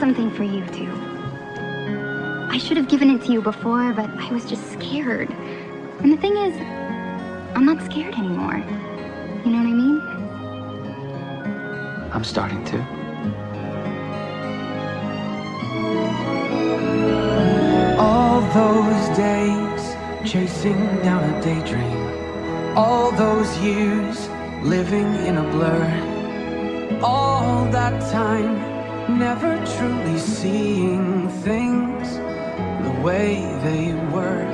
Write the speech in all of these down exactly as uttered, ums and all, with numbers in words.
something for you, too. I should have given it to you before, but I was just scared. And the thing is, I'm not scared anymore. You know what I mean? I'm starting to. All those days chasing down a daydream, all those years living in a blur, all that time never truly seeing things the way they were.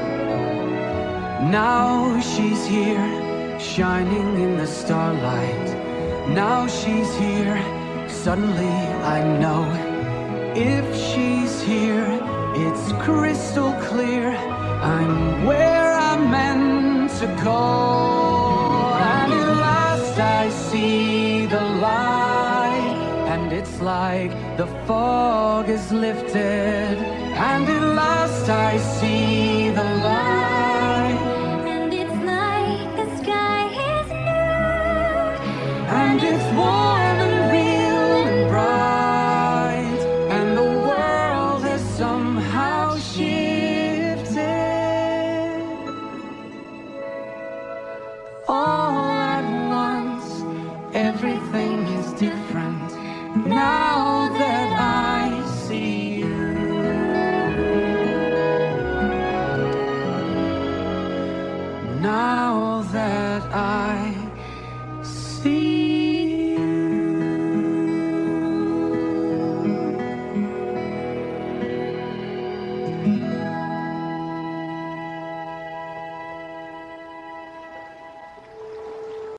Now she's here, shining in the starlight. Now she's here, suddenly I know. If she's here, it's crystal clear, I'm where I'm meant to go. And at last I see the light, and it's like the fog is lifted. And at last I see the light, And it's like the sky is new. and it's warm and real and bright, and the world has somehow shifted. All at once, everything